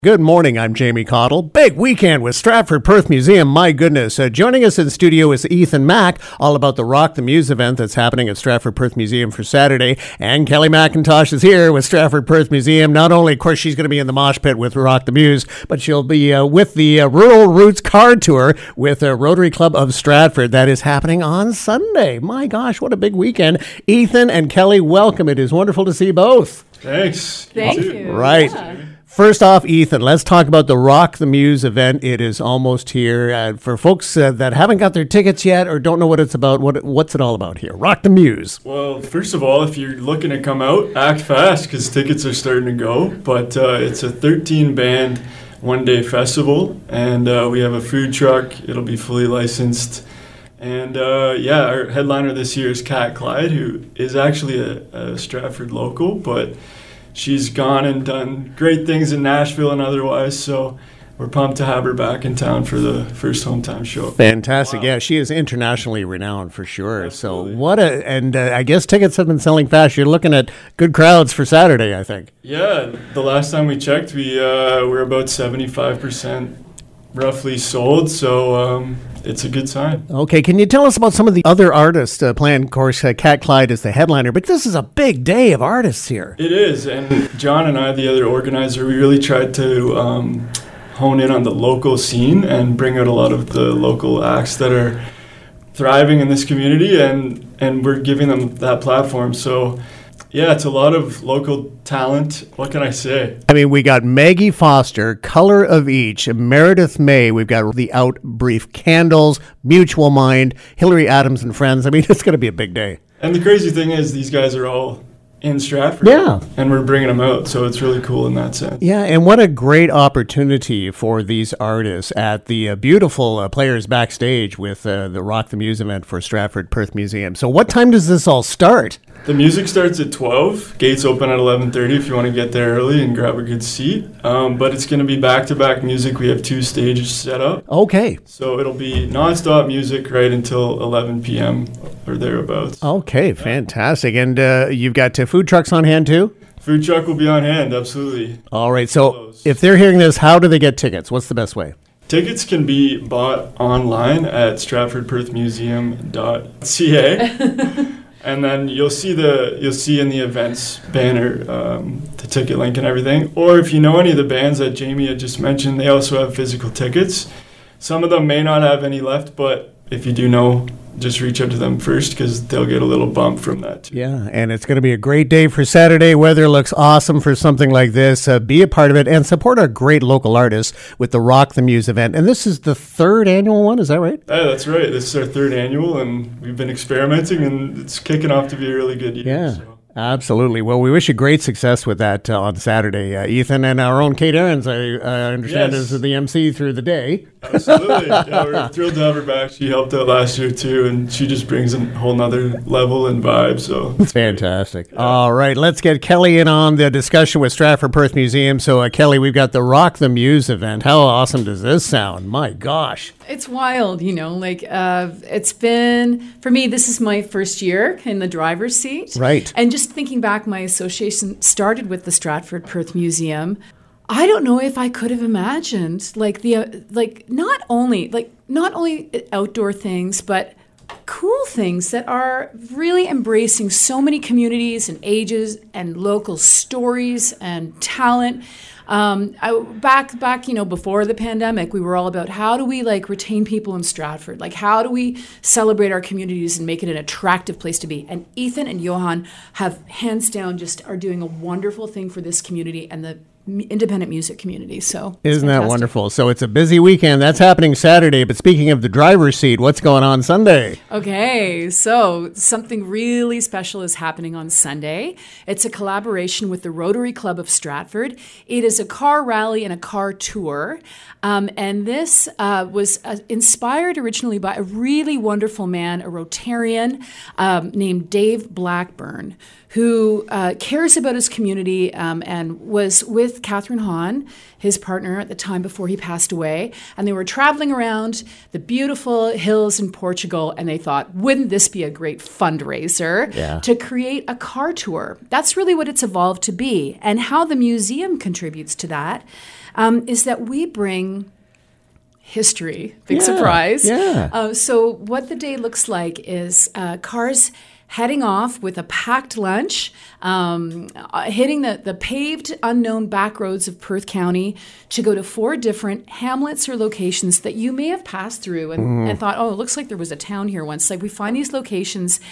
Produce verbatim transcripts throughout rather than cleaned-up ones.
Good morning, I'm Jamie Cottle. Big weekend with Stratford Perth Museum, my goodness. Uh, joining us in the studio is Ethan Mack, all about the Rock the Muse event that's happening at Stratford Perth Museum for Saturday. And Kelly McIntosh is here with Stratford Perth Museum. Not only, of course, she's going to be in the mosh pit with Rock the Muse, but she'll be uh, with the uh, Rural Roots Car Tour with uh, Rotary Club of Stratford. That is happening on Sunday. My gosh, what a big weekend. Ethan and Kelly, welcome. It is wonderful to see you both. Thanks. Thank you. you. Right. Yeah. First off, Ethan, let's talk about the Rock the Muse event. It is almost here. Uh, for folks uh, that haven't got their tickets yet or don't know what it's about, what what's it all about here? Rock the Muse. Well, first of all, if you're looking to come out, act fast because tickets are starting to go. But uh, it's a thirteen band one-day festival, and uh, we have a food truck. It'll be fully licensed. And uh, yeah, our headliner this year is Kat Clyde, who is actually a, a Stratford local, but she's gone and done great things in Nashville and otherwise, so we're pumped to have her back in town for the first hometown show. Fantastic. Wow. Yeah, she is internationally renowned for sure. Absolutely. So what a, and uh, I guess tickets have been selling fast. You're looking at good crowds for Saturday, I think. Yeah, the last time we checked, we uh, we're about seventy-five percent roughly sold, so um, it's a good sign. Okay, can you tell us about some of the other artists uh, playing? Of course, uh, Kat Clyde is the headliner, but this is a big day of artists here. It is, and John and I, the other organizer, we really tried to um, hone in on the local scene and bring out a lot of the local acts that are thriving in this community, and, and we're giving them that platform. So yeah, it's a lot of local talent. What can I say? I mean, we got Maggie Foster, Color of Each, Meredith May. We've got the Out Brief Candles, Mutual Mind, Hillary Adams and Friends. I mean, it's going to be a big day. And the crazy thing is these guys are all in Stratford. Yeah. And we're bringing them out, so it's really cool in that sense. Yeah, and what a great opportunity for these artists at the uh, beautiful uh, Players Backstage with uh, the Rock the Muse event for Stratford Perth Museum. So what time does this all start? The music starts at twelve. Gates open at eleven thirty if you want to get there early and grab a good seat. Um, but it's going to be back-to-back music. We have two stages set up. Okay. So it'll be nonstop music right until eleven p.m. or thereabouts. Okay, fantastic. And uh, you've got uh, food trucks on hand too? Food truck will be on hand, absolutely. All right, so Close. if they're hearing this, how do they get tickets? What's the best way? Tickets can be bought online at stratford perth museum dot c a. And then you'll see the you'll see in the events banner um, the ticket link and everything. Or if you know any of the bands that Jamie had just mentioned, they also have physical tickets. Some of them may not have any left, but if you do know, just reach out to them first because they'll get a little bump from that too. Yeah, and it's going to be a great day for Saturday. Weather looks awesome for something like this. Uh, be a part of it and support our great local artists with the Rock the Muse event. And this is the third annual one, is that right? Yeah, that's right. This is our third annual, and we've been experimenting, and it's kicking off to be a really good year. Yeah. So. Absolutely. Well, we wish you great success with that uh, on Saturday, uh, Ethan, and our own Kate Ahrens, I uh, understand, Yes. is the M C through the day. Absolutely. Yeah, we're thrilled to have her back. She helped out last year too, and she just brings a whole nother level and vibe. So It's fantastic. Yeah. All right, let's get Kelly in on the discussion with Stratford Perth Museum. So, uh, Kelly, we've got the Rock the Muse event. How awesome does this sound? My gosh. It's wild, you know, like uh, it's been, for me, this is my first year in the driver's seat. Right. And just thinking back, my association started with the Stratford Perth Museum. I don't know if I could have imagined like the, uh, like not only, like not only outdoor things, but cool things that are really embracing so many communities and ages and local stories and talent. Um, I, back, back, you know, before the pandemic, we were all about how do we like retain people in Stratford? Like how do we celebrate our communities and make it an attractive place to be? And Ethan and Johan have hands down just are doing a wonderful thing for this community and the independent music community. So isn't that wonderful? So it's a busy weekend. That's happening Saturday. But speaking of the driver's seat, what's going on Sunday? Okay, so something really special is happening on Sunday. It's a collaboration with the Rotary Club of Stratford. It is a car rally and a car tour. Um, and this uh, was uh, inspired originally by a really wonderful man, a Rotarian um, named Dave Blackburn, who uh, cares about his community um, and was with Catherine Hahn, his partner at the time before he passed away. And they were traveling around the beautiful hills in Portugal, and they thought, wouldn't this be a great fundraiser yeah. to create a car tour? That's really what it's evolved to be. And how the museum contributes to that um, is that we bring history. Big Yeah, surprise. yeah. Uh, so what the day looks like is uh, cars heading off with a packed lunch, um, uh, hitting the, the paved, unknown back roads of Perth County to go to four different hamlets or locations that you may have passed through and, Mm-hmm. and thought, oh, it looks like there was a town here once. Like we find these locations.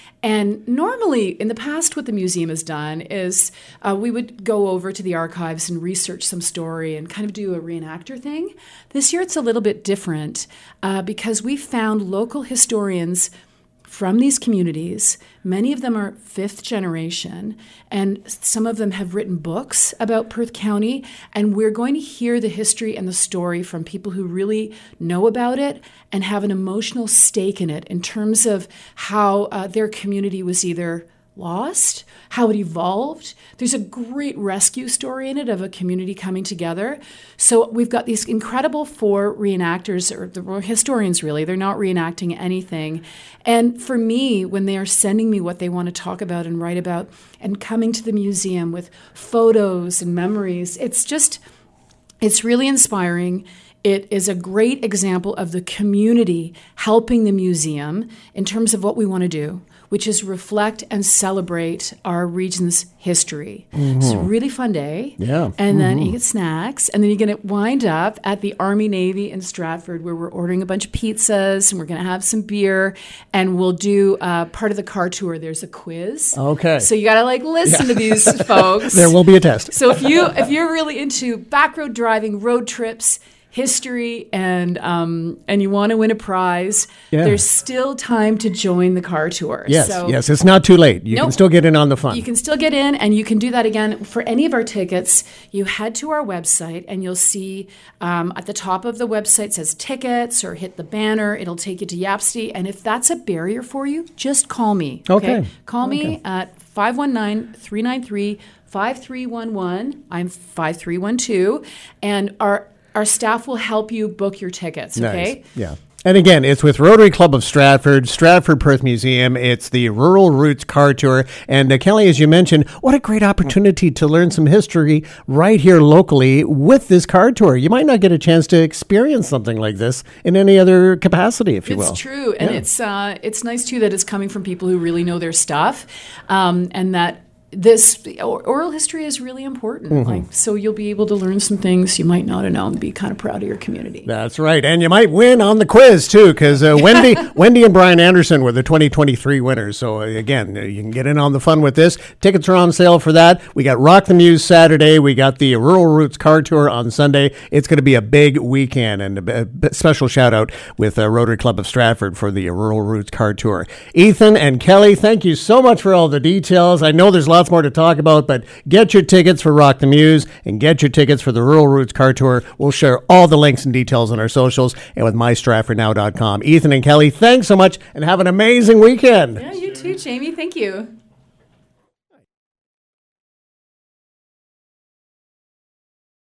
And normally, in the past, what the museum has done is uh, we would go over to the archives and research some story and kind of do a reenactor thing. This year, it's a little bit different uh, because we found local historians from these communities. Many of them are fifth generation, and some of them have written books about Perth County. And we're going to hear the history and the story from people who really know about it and have an emotional stake in it in terms of how uh, their community was either lost, how it evolved. There's a great rescue story in it of a community coming together. So we've got these incredible four reenactors, or the historians really, they're not reenacting anything. And for me, when they are sending me what they want to talk about and write about and coming to the museum with photos and memories, it's just, it's really inspiring. It is a great example of the community helping the museum in terms of what we want to do, which is reflect and celebrate our region's history. Mm-hmm. It's a really fun day. Yeah. And mm-hmm. then you get snacks, and then you're going to wind up at the Army Navy in Stratford, where we're ordering a bunch of pizzas, and we're going to have some beer, and we'll do uh, part of the car tour. There's a quiz. Okay. So you got to like listen yeah. to these folks. There will be a test. So if you if you're really into back road driving, road trips, history, and um, and you want to win a prize, yeah. there's still time to join the car tour. Yes, so yes, it's not too late. You nope. can still get in on the fun. You can still get in, and you can do that again. For any of our tickets, you head to our website, and you'll see um, at the top of the website says tickets, or hit the banner. It'll take you to Yapsty, and if that's a barrier for you, just call me. Okay. okay? Call okay. me at five one nine, three nine three, five three one one. I'm five three one two, and our Our staff will help you book your tickets, okay? Nice. Yeah. And again, it's with Rotary Club of Stratford, Stratford Perth Museum. It's the Rural Roots Car Tour. And uh, Kelly, as you mentioned, what a great opportunity to learn some history right here locally with this car tour. You might not get a chance to experience something like this in any other capacity, if you will. It's true. And yeah. it's uh, it's nice, too, that it's coming from people who really know their stuff, um, and that this oral history is really important. Mm-hmm. Like, so you'll be able to learn some things you might not have known and be kind of proud of your community. That's right. And you might win on the quiz, too, because uh, Wendy Wendy and Brian Anderson were the twenty twenty-three winners. So, uh, again, uh, you can get in on the fun with this. Tickets are on sale for that. We got Rock the Muse Saturday. We got the Rural Roots Car Tour on Sunday. It's going to be a big weekend. And a, a special shout-out with uh, Rotary Club of Stratford for the Rural Roots Car Tour. Ethan and Kelly, thank you so much for all the details. I know there's lots more to talk about, but get your tickets for Rock the Muse and get your tickets for the Rural Roots Car Tour. We'll share all the links and details on our socials and with my stratford now dot com. Ethan and Kelly, thanks so much and have an amazing weekend. Yeah, you too, Jamie. Thank you.